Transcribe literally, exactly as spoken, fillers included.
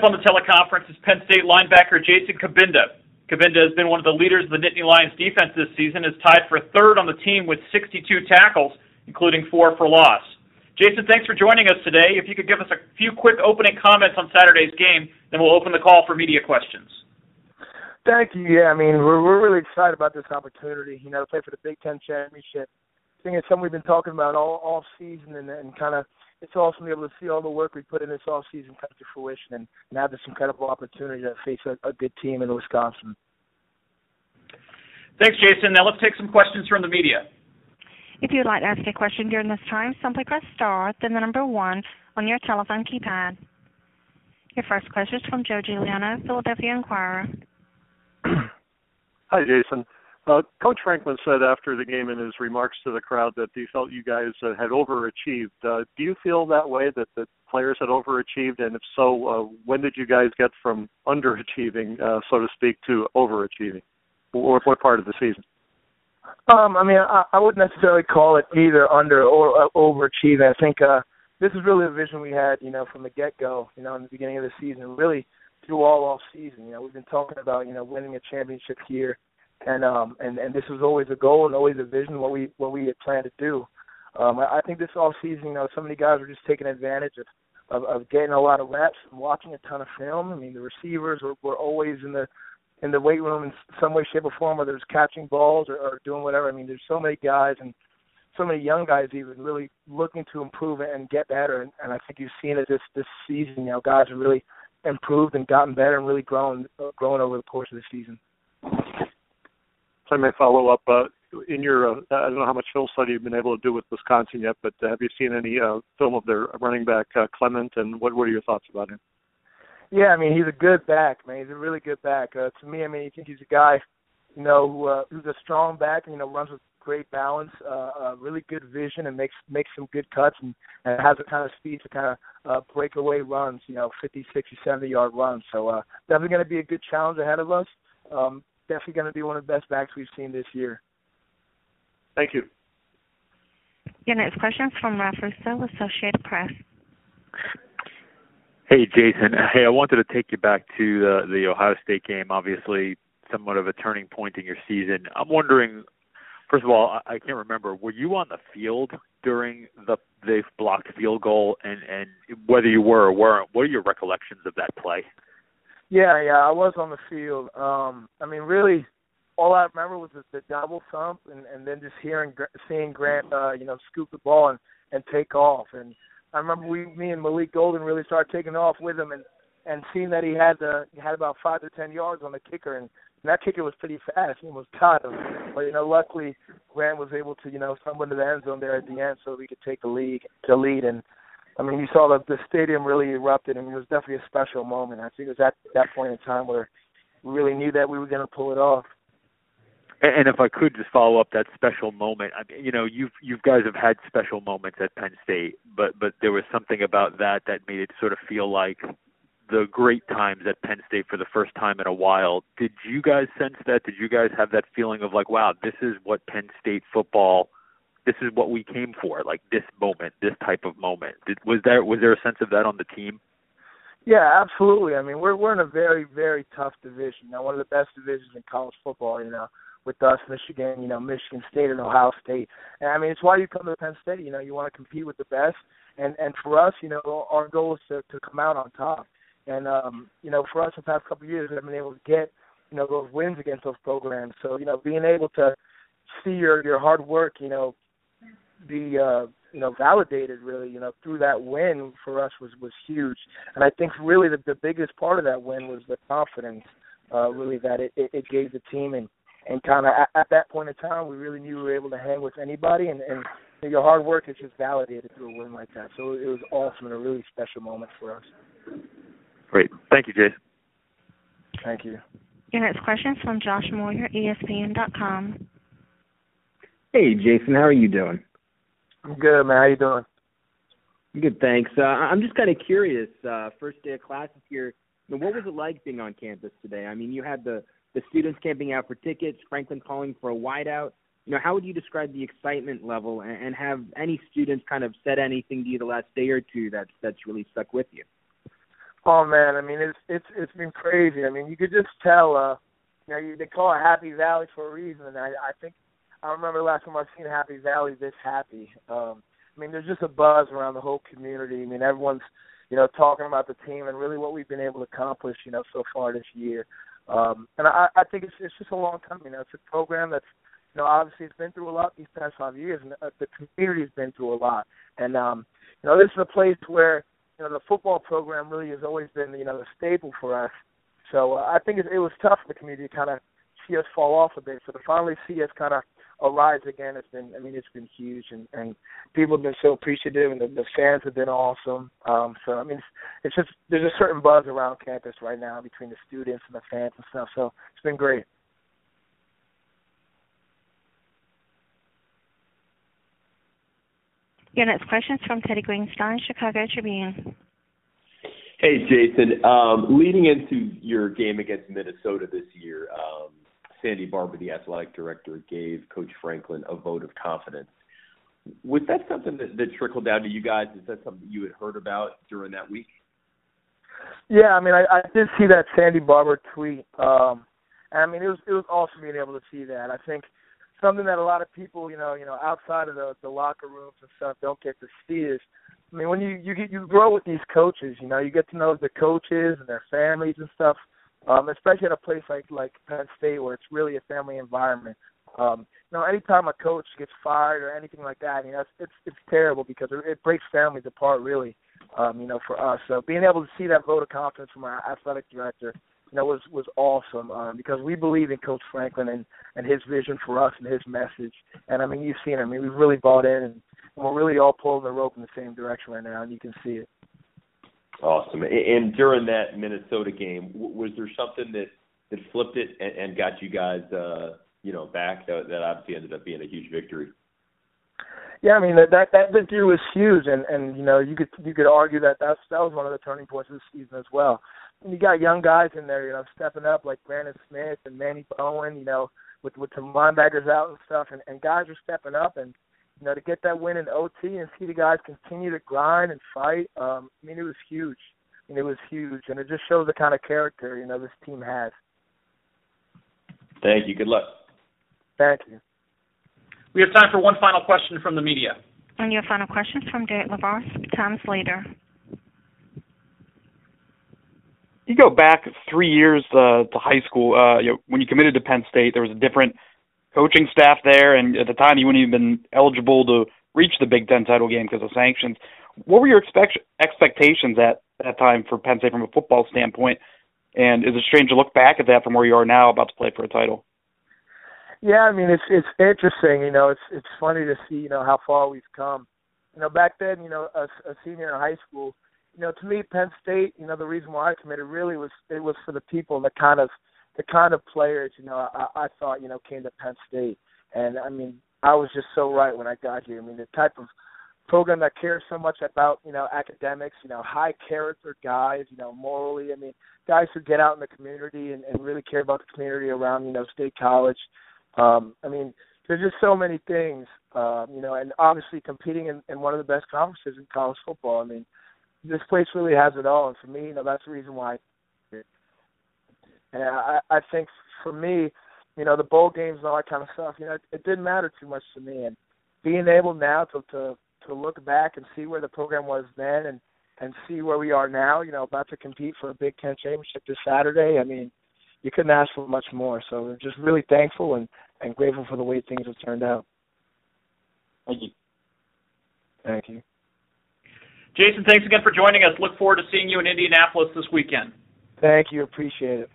up on the teleconference is Penn State linebacker Jason Cabinda. Cabinda has been one of the leaders of the Nittany Lions defense this season, is tied for third on the team with sixty-two tackles, including four for loss. Jason, thanks for joining us today. If you could give us a few quick opening comments on Saturday's game, then we'll open the call for media questions. Thank you. Yeah, I mean, we're we're really excited about this opportunity, you know, to play for the Big Ten Championship. I think it's something we've been talking about all, all season, and, and kind of it's awesome to be able to see all the work we put in this off season come to fruition and, and have this incredible opportunity to face a, a good team in Wisconsin. Thanks, Jason. Now let's take some questions from the media. If you would like to ask a question during this time, simply press star, then the number one on your telephone keypad. Your first question is from Joe Giuliano, Philadelphia Inquirer. Hi, Jason. Uh, Coach Franklin said after the game in his remarks to the crowd that he felt you guys uh, had overachieved. Uh, do you feel that way, that the players had overachieved? And if so, uh, when did you guys get from underachieving, uh, so to speak, to overachieving? Or what part of the season? Um, I mean, I, I wouldn't necessarily call it either under or uh, overachieving. I think uh, this is really the vision we had, you know, from the get-go, you know, in the beginning of the season, really through all off season. You know, we've been talking about, you know, winning a championship here. And um and, and this was always a goal and always a vision what we what we had planned to do. Um, I, I think this off season, you know, some of the guys were just taking advantage of, of, of getting a lot of reps and watching a ton of film. I mean, the receivers were, were always in the in the weight room in some way, shape, or form, whether it's catching balls or, or doing whatever. I mean, there's so many guys and so many young guys even really looking to improve and get better. And, and I think you've seen it this this season. You know, guys have really improved and gotten better and really grown uh, grown over the course of the season. I may follow up. Uh, in your, uh, I don't know how much film study you've been able to do with Wisconsin yet, but uh, have you seen any uh, film of their running back, uh, Clement, and what, what are your thoughts about him? Yeah, I mean, he's a good back, man. He's a really good back. Uh, to me, I mean, I think he's a guy, you know, who, uh, who's a strong back and, you know, runs with great balance, uh, uh, really good vision, and makes makes some good cuts, and, and has the kind of speed to kind of uh, breakaway runs, you know, fifty, sixty, seventy-yard runs. So uh, definitely going to be a good challenge ahead of us. Um, Definitely going to be one of the best backs we've seen this year. Thank you. Your next question is from Ralph Russo, Associated Press. Hey, Jason. Hey, I wanted to take you back to the, the Ohio State game, obviously somewhat of a turning point in your season. I'm wondering, first of all, I, I can't remember, were you on the field during the the blocked field goal? And, and whether you were or weren't, what are your recollections of that play? Yeah, yeah, I was on the field. Um, I mean, really, all I remember was the, the double thump, and, and then just hearing, seeing Grant, uh, you know, scoop the ball and, and take off. And I remember we, me and Malik Golden really started taking off with him, and, and seeing that he had the, he had about five to ten yards on the kicker, and, and that kicker was pretty fast. He almost caught him, but you know, luckily Grant was able to, you know, stumble into the end zone there at the end, so we could take the lead, the lead, and. I mean, you saw the, the stadium really erupted, and it was definitely a special moment. I think it was at that point in time where we really knew that we were going to pull it off. And if I could just follow up that special moment, I mean, you know, you've you guys have had special moments at Penn State, but but there was something about that that made it sort of feel like the great times at Penn State for the first time in a while. Did you guys sense that? Did you guys have that feeling of like, wow, this is what Penn State football? This is what we came for, like this moment, this type of moment. Did, was there was there a sense of that on the team? Yeah, absolutely. I mean, we're we're in a very, very tough division. Now, one of the best divisions in college football, you know, with us, Michigan, you know, Michigan State and Ohio State. And, I mean, it's why you come to Penn State. You know, you want to compete with the best. And, and for us, you know, our goal is to, to come out on top. And, um, you know, for us the past couple of years, we've been able to get, you know, those wins against those programs. So, you know, being able to see your, your hard work, you know, be uh, you know validated really you know through that win for us was, was huge, and I think really the, the biggest part of that win was the confidence uh, really that it, it, it gave the team, and, and kind of at, at that point in time we really knew we were able to hang with anybody, and, and your hard work is just validated through a win like that. So it was awesome and a really special moment for us. Great, thank you, Jason. Thank you. Your next question is from Josh Moyer, E S P N dot com. Hey, Jason, how are you doing? I'm good, man. How you doing? Good, thanks. Uh, I'm just kind of curious. Uh, first day of classes here. You know, what was it like being on campus today? I mean, you had the, the students camping out for tickets, Franklin calling for a wideout. You know, how would you describe the excitement level, and, and have any students kind of said anything to you the last day or two that's that's really stuck with you? Oh man, I mean it's it's it's been crazy. I mean you could just tell. Uh, you know, you, they call it Happy Valley for a reason, and I, I think I remember the last time I've seen Happy Valley this happy. Um, I mean, there's just a buzz around the whole community. I mean, everyone's you know talking about the team and really what we've been able to accomplish, you know, so far this year. Um, and I, I think it's it's just a long time. You know, it's a program that's you know obviously it's been through a lot these past five years, and the, the community's been through a lot. And um, you know, this is a place where you know, the football program really has always been, you know, the staple for us. So uh, I think it, it was tough for the community to kind of see us fall off a bit. So to finally see us kind of arise again, it's been, I mean, it's been huge. And, and people have been so appreciative, and the, the fans have been awesome. Um, so, I mean, it's, it's just, there's a certain buzz around campus right now between the students and the fans and stuff. So it's been great. Your next question is from Teddy Greenstein, Chicago Tribune. Hey, Jason. Um, leading into your game against Minnesota this year, um, Sandy Barber, the athletic director, gave Coach Franklin a vote of confidence. Was that something that, that trickled down to you guys? Is that something you had heard about during that week? Yeah, I mean, I, I did see that Sandy Barber tweet. Um, and I mean, it was it was awesome being able to see that. I think something that a lot of people, you know, you know, outside of the, the locker rooms and stuff, don't get to see is, I mean, when you you get you grow with these coaches, you know, you get to know the coaches and their families and stuff. Um, especially at a place like like Penn State, where it's really a family environment. Um, you know, anytime a coach gets fired or anything like that, you know, it's it's, it's terrible because it, it breaks families apart, really. Um, you know, for us, so being able to see that vote of confidence from our athletic director, you know, was was awesome um, because we believe in Coach Franklin and, and his vision for us and his message. And I mean, you've seen it. I mean, we've really bought in, and we're really all pulling the rope in the same direction right now, and you can see it. Awesome. And during that Minnesota game, was there something that, that flipped it and, and got you guys, uh, you know, back? That, that obviously ended up being a huge victory. Yeah, I mean that that, that victory was huge, and, and you know you could you could argue that that's, that was one of the turning points of the season as well. And you got young guys in there, you know, stepping up like Brandon Smith and Manny Bowen, you know, with with some linebackers out and stuff, and, and guys are stepping up, and you know to get that win in O T and see the guys continue to grind and fight. Um, I mean, it was huge. I mean, it was huge, and it just shows the kind of character you know this team has. Thank you. Good luck. Thank you. We have time for one final question from the media. And your final question is from Derek LeVar, Times Leader. You go back three years uh, to high school. Uh, you know, when you committed to Penn State, there was a different coaching staff there, and at the time you wouldn't even been eligible to reach the Big Ten title game because of sanctions. What were your expect- expectations at that time for Penn State from a football standpoint? And is it strange to look back at that from where you are now about to play for a title? Yeah, I mean it's it's interesting. You know, it's it's funny to see you know how far we've come. You know, back then, you know, a, a senior in high school, you know, to me, Penn State, you know, the reason why I committed really was it was for the people, the kind of the kind of players, you know, I, I thought you know came to Penn State, and I mean I was just so right when I got here. I mean the type of program that cares so much about you know academics, you know, high character guys, you know, morally. I mean, guys who get out in the community and, and really care about the community around you know State College. Um, I mean, there's just so many things, um, you know, and obviously competing in, in one of the best conferences in college football. I mean, this place really has it all, and for me, you know, that's the reason why. And I, I think for me, you know, the bowl games and all that kind of stuff, you know, it, it didn't matter too much to me. And being able now to, to to look back and see where the program was then, and and see where we are now, you know, about to compete for a Big Ten championship this Saturday. I mean, you couldn't ask for much more. So we're just really thankful and, and grateful for the way things have turned out. Thank you. Thank you. Jason, thanks again for joining us. Look forward to seeing you in Indianapolis this weekend. Thank you. Appreciate it.